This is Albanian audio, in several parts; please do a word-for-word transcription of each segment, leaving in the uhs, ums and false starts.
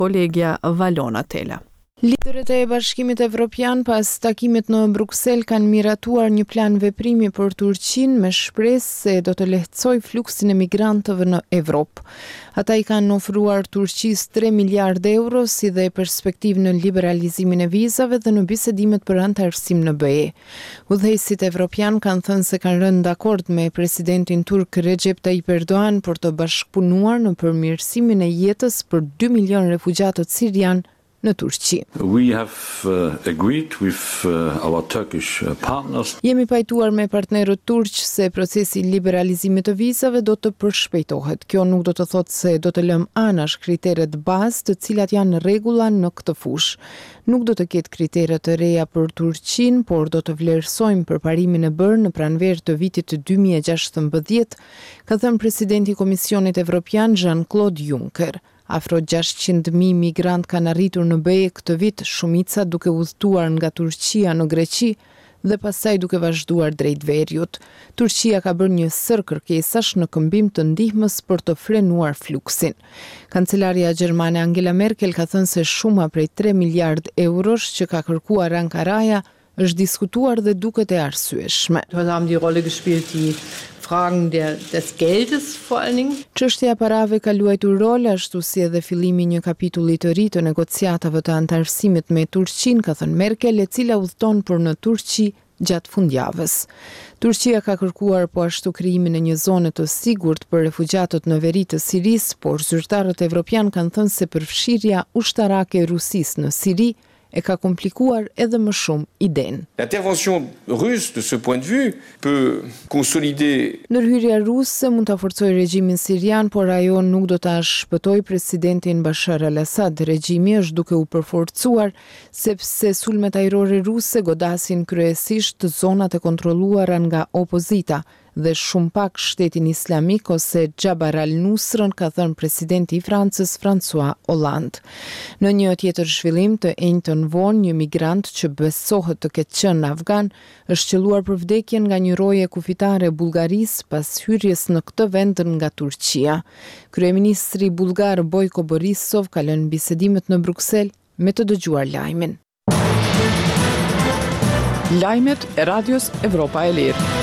Polegja Valona Tela. Liderët e Bashkimit Evropian pas takimit në Bruksel kanë miratuar një plan veprimi për Turqinë me shpresë se do të lehtësoj fluksin e migrantëve në Evropë. Ata i kanë ofruar Turqisë tre miliardë euro si dhe perspektivë në liberalizimin e vizave dhe në bisedimet për anëtarësim në B E. Udhëheqësit evropian kanë thënë se kanë rënë dakord me presidentin turk Recep Tayyip Erdogan për të bashkëpunuar në përmirësimin e jetës për dy milion refugjatët sirian në Turqi. We have uh, agreed with uh, our Turkish uh, partners. Jemi pajtuar me partnerët turq se procesi i liberalizimit të vizave do të përshpejtohet. Kjo nuk do të thotë se do të lëm anash kriteret bazë të cilat janë rregulla në këtë fushë. Nuk do të ketë kritere të reja për Turqinë, por do të vlerësojmë përparimin e bërë në pranverë të vitit dy mijë e gjashtëmbëdhjetë, ka thënë presidenti i Komisionit Evropian Jean-Claude Juncker. Afro gjashtëqind mijë migrant kanë arritur në B E këtë vit, shumica duke udhëtuar nga Turqia në Greqi dhe pastaj duke vazhduar drejt Veriut. Turqia ka bërë një sër kërkesash në këmbim të ndihmës për të frenuar fluksin. Kancelaria gjermane Angela Merkel ka thënë se shuma prej tre miliardë eurosh që ka kërkuar Ankaraja është diskutuar dhe duket e arsyeshme. Fragen der, des Geldes vor allen Dingen. Çështja e parave ka luajtur rol ashtu si edhe fillimi një kapitulli të ri të negociatave të anëtarësimit me Turqinë, ka thënë Merkel, e cila udhton për në Turqi gjatë fundjavës. Turqia ka kërkuar po ashtu krijimin e një zone të sigurt për refugjatët në veri të Sirisë, por zyrtarët evropian kanë thënë se përfshirja ushtarake e Rusisë në Siri e ka komplikuar edhe më shumë idenë. L'intervention russe de ce point de vue peut consolider. Ndërhyrja ruse mund ta forcojë regjimin sirian, por ajo nuk do ta shpëtojë presidentin Bashar al-Assad. Regjimi është duke u përforcuar sepse sulmet ajrore ruse godasin kryesisht zonat e kontrolluara nga opozita dhe shumë pak shtetin islamik ose Jabhat al-Nusrën, ka thënë presidenti i Francës François Hollande. Në një tjetër zhvillim të enjtën vonë, një migrant që besohet të ketë qenë afgan është qelluar për vdekjen nga një roje kufitare e Bullgarisë pas hyrjes në këtë vend nga Turqia. Kryeministri bullgar Bojko Borisov ka lënë bisedimet në Bruksel me të dëgjuar lajmin. Lajmet e Radios Evropa e Lirë.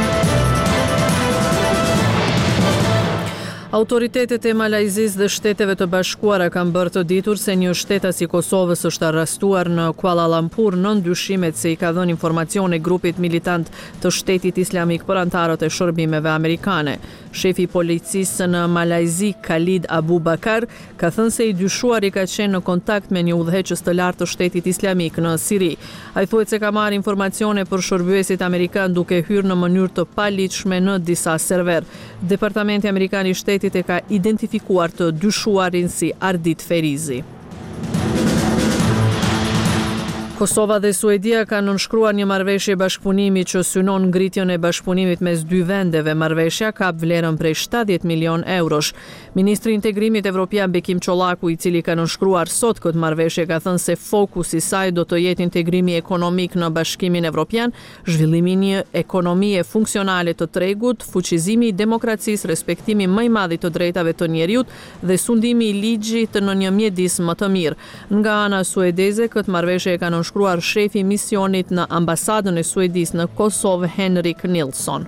Autoritetet e Malajzisë dhe Shteteve të Bashkuara kanë bërë të ditur se një shtetas i Kosovës është arrestuar në Kuala Lumpur në ndyshimet se i ka dhënë informacione grupit militant të Shtetit Islamik për antarët e shërbimeve amerikane. Shefi i policisë në Malajzi, Khalid Abu Bakar, ka thënë se i dyshuari ka qenë në kontakt me një udhëheqës të lartë të Shtetit Islamik në Siri. Ai thuhet se ka marrë informacione për shërbyesit amerikan duke hyrë në mënyrë të paligjshme në disa server. Departamenti Amerikan i Shtetit e ka identifikuar të dyshuarin si Ardit Ferizi. Kosova dhe Suedia kanë nënshkruar një marrëveshje bashkëpunimi që synon ngritjen e bashkëpunimit mes dy vendeve. Marrëveshja ka vlerën prej shtatëdhjetë milion eurosh. Ministri i Integrimit Evropian Bekim Çollaku, i cili ka nënshkruar sot këtë marrëveshje, ka thënë se fokusi i saj do të jetë integrimi ekonomik në Bashkimin Evropian, zhvillimi i një ekonomie funksionale të tregut, fuqizimi i demokracisë, respektimi më i madh i të drejtave të njerëzit dhe sundimi i ligjit në një mjedis më të mirë. Nga ana suedeze, këtë marrëveshje e kanë shkruar shefi misionit në ambasadën e Suedisë në Kosovë, Henrik Nilsson.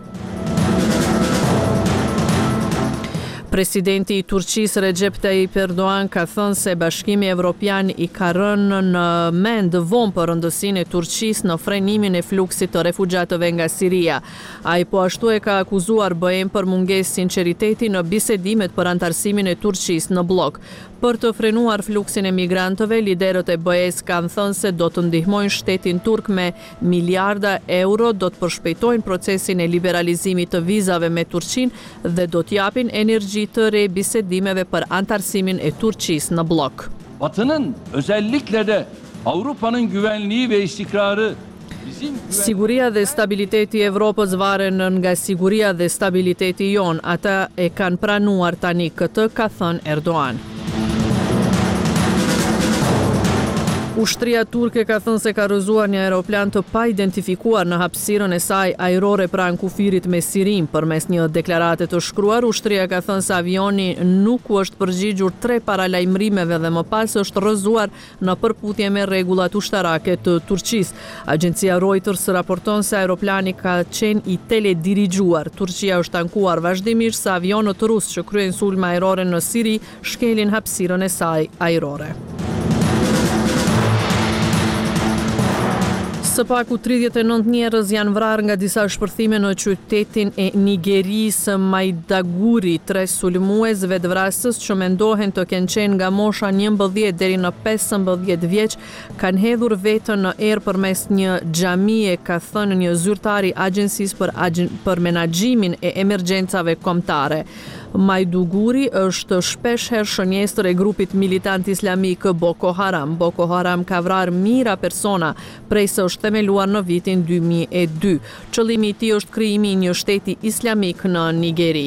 Presidenti i Turqisë Recep Tayyip Erdogan ka thënë se Bashkimi Evropian i ka rënë në mend vonë për rëndësinë e Turqisë në frenimin e fluksit të refugjatëve nga Siria. Ai po ashtu e ka akuzuar B E-n për mungesë sinqeriteti në bisedimet për antarësimin e Turqisë në blok. Për të frenuar fluksin e migrantëve, liderët e B E-s kanë thënë se do të ndihmojnë shtetin turk me miliarda euro, do të përshpejtojnë procesin e liberalizimit të vizave me Turqinë dhe do t'japin energji të re bisedimeve për antarësimin e Turqisë në blok. Batı'nın özellikle de Avrupa'nın güvenliği ve istikrarı Siguria dhe stabiliteti i Evropës varen nga siguria dhe stabiliteti jon. Ata e kanë pranuar tani këtë, ka thënë Erdogan. Ushtria turke ka thënë se ka rrëzuar një aeroplan të pa identifikuar në hapësirën e saj ajrore pranë kufirit me Sirin. Përmes një deklarate të shkruar, ushtria ka thënë se avioni nuk u është përgjigjur tre paralajmërimeve dhe më pas është rrëzuar në përputhje me rregullat ushtarake të Turqisë. Agjencia Reuters raporton se aeroplani ka qenë i teledirigjuar. Turqia është ankuar vazhdimisht se avionët rusë që kryejnë sulme ajrore në Siri shkelin hapësirën e saj ajrore. Së paku tridhjetë e nëntë njerëz janë vrarë nga disa shpërthime në qytetin e Nigerisë Maiduguri. Tre sulmues vetvrasës që mendohen të kenë qenë nga mosha njëmbëdhjetë deri në pesëmbëdhjetë vjeç kanë hedhur veten në erë përmes një xhamie, ka thënë një zyrtar i Agjencisë për, Agjen- për Menaxhimin e Emergjencave Kombëtare. Maiduguri është shpesh herë shënjestër e grupit militant islamik Boko Haram. Boko Haram ka vrarë mijëra persona prej se është themeluar në vitin dy mijë e dy. Qëllimi i tij është krijimi i një shteti islamik në Nigeri.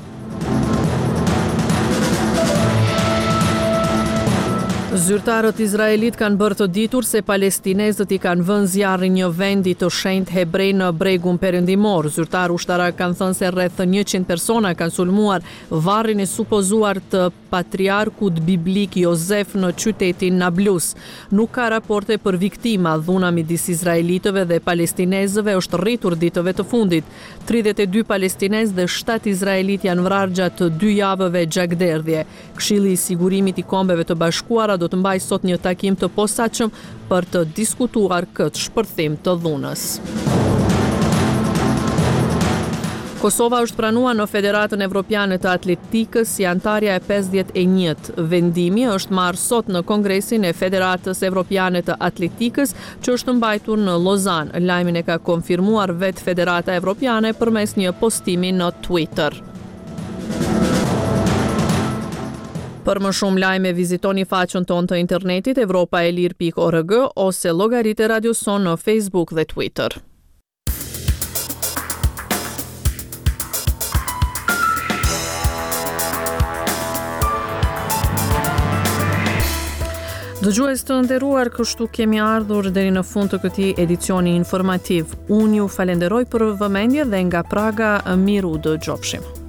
Zyrtarët izraelit kanë bërë të ditur se palestinezët i kanë vënë zjarrin një vendi të shenjtë hebrej në bregun perëndimor. Zyrtar ushtarak kanë thënë se rreth njëqind persona kanë sulmuar varrin e supozuar të patriarkut biblik Jozef në qytetin Nablus. Nuk ka raporte për viktima. Dhuna midis izraelitëve dhe palestinezëve është rritur ditëve të fundit. tridhjetë e dy palestinezë dhe shtatë izraelit janë vrarë gjatë dy javëve gjakderdhje. Këshilli i sigurimit i Kombeve të Bashkuara do të mbaj sot një takim të posaçëm për të diskutuar këtë shpërthim të dhunës. Kosova është pranuar në Federatën Evropiane të Atletikës si antarja e pesëdhjetë e njëtë. Vendimi është marrë sot në Kongresin e Federatës Evropiane të Atletikës, që është mbajtur në Lozan. Lajmin e ka konfirmuar vetë Federata Evropiane përmes një postimi në Twitter. Për më shumë lajme vizitoni faqen tonë të internetit evropaelir pikë org ose llogaritë e Radio Son në Facebook dhe Twitter. Dëgjues të nderuar, kështu kemi ardhur deri në fund të këtij edicioni informativ. Unë ju falenderoj për vëmendje dhe nga Praga miru dëgjofshim.